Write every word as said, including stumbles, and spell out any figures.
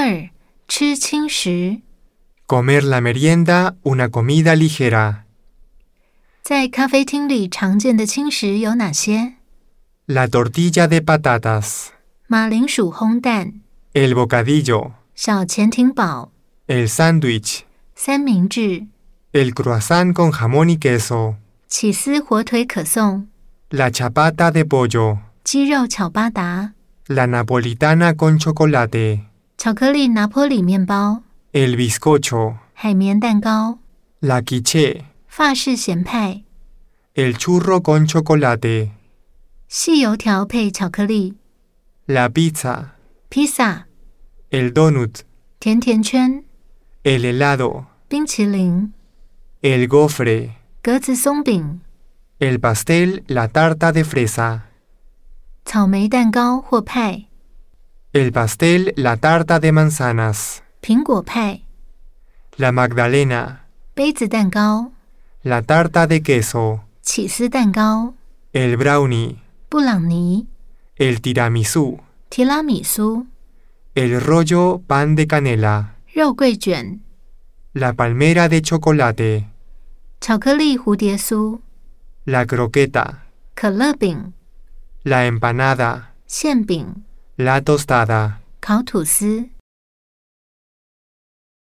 二，吃轻食。 Comer la merienda, una comida ligera. 在咖啡厅里常见的轻食有哪些？ La tortilla de patatas. 马铃薯烘蛋。 El bocadillo. 小潜艇堡。 El sándwich. 三明治。 El croissant con jamón y queso. 起司火腿可颂。 La chapata de pollo. 鸡肉巧巴达。 La napolitana con chocolate. 巧克力拿坡里面包。 El bizcocho. 海绵蛋糕。 La quiche. 法式咸派。 El churro con chocolate. 细油条配巧克力。 La pizza. 披萨。 El donut. 甜甜圈。 El helado. 冰淇淋。 El gofre. 格子松饼。 El pastel, la tarta de fresa. 草莓蛋糕或派。 El pastel, la tarta de manzanas. 苹果派。 La magdalena. 杯子蛋糕。 La tarta de queso. 起司蛋糕。 El brownie. 布朗尼。 El tiramisú. 提拉米苏。 El rollo pan de canela. 肉桂卷。 La palmera de chocolate. 巧克力蝴蝶酥。 La croqueta. 可乐饼。 La empanada. 馅饼。 La tostada. 烤吐司。